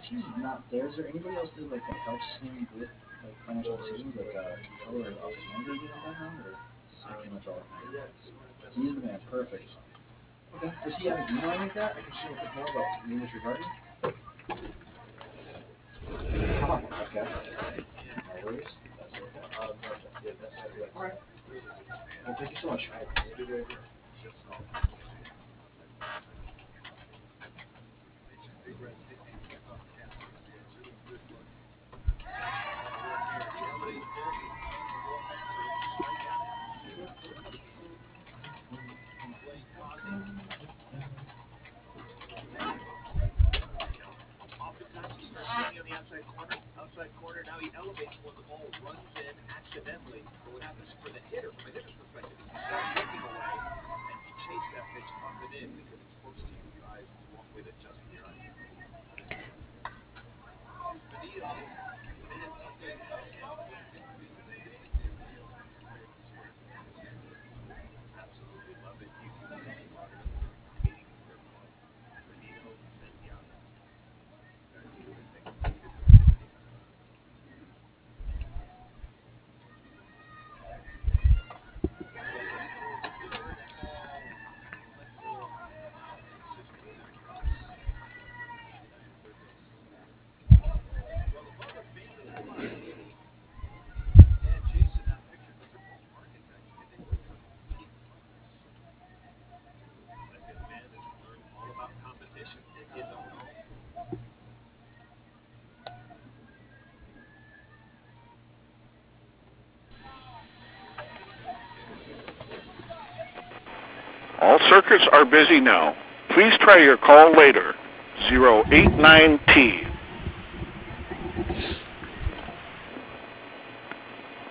he's not there, is there anybody else that like that helps him with like financial decisions, like controller or office manager in the background, or is it pretty much all him? He's the man. Perfect. Okay. Does he have an email like that? I can show him a bit more about English regarding. Okay. No worries. That's okay. All right. Well, thank you so much. All circuits are busy now. Please try your call later. 089T.